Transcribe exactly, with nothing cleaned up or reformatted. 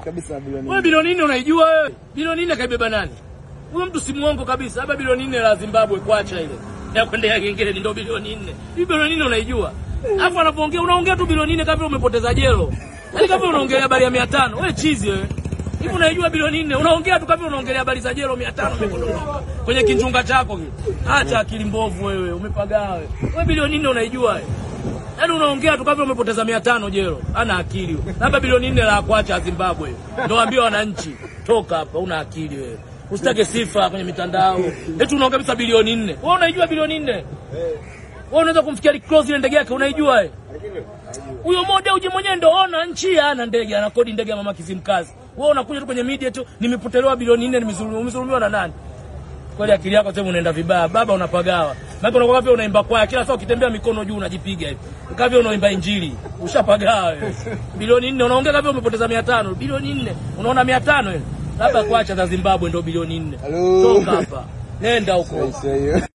kabisa bilioni. Wewe bilioni nne unaijua wewe? Bilioni nne kaibeba nani? Huyo mtu si muongo kabisa. Hapa bilioni nne la Zimbabwe kuacha ile. Ya kwendea kingine ndio bilioni nne. Hii bilioni nne unaijua? Alafu anapoongea unaongea tu bilioni nne kama umepoteza jelo. Yaani kama unaongelea habari ya mia tano, wewe chizi wewe. Hivi unaijua bilioni nne? Unaongea tu kama unaongelea habari za jelo mia tano umekondoka. Kwenye kinchunga chako kile. Acha akili mbovu wewe, umepagaa wewe. Wewe bilioni nne unaijua wewe? Yaani unaongea tu kama umepoteza mia tano jelo. Hana akili wewe. Labda bilioni nne la kuacha Zimbabwe. Ndio waambie wananchi, toka hapa, una akili wewe. Usitake sifa kwenye mitandao. Eti unaongea kabisa bilioni nne. Wewe unaijua bilioni nne? Eh. Wewe unaweza kumfikia close ile ndege yake unaijua wewe? Huyo moja uje mwenyewe ndio ona nchi ana ndege, ana kodi ndege ya mama Kizimkazi. Wewe unakuja tu kwenye media tu nimepotelewa bilioni nne nimezulumiwa. Umezulumiwa na nani? Kweli akili yako sema unaenda vibaya. Baba unapagawa. Maana unakuwa pia unaimba kwaya kila saa ukitembea mikono juu unajipiga hivi. Kavyo unaimba injili. Ushapagawa wewe. Bilioni nne unaongea kavyo umepoteza mia tano. Bilioni nne. Unaona mia tano wewe? Labda kuacha za Zimbabwe ndio bilioni nne. Toka hapa. Nenda huko.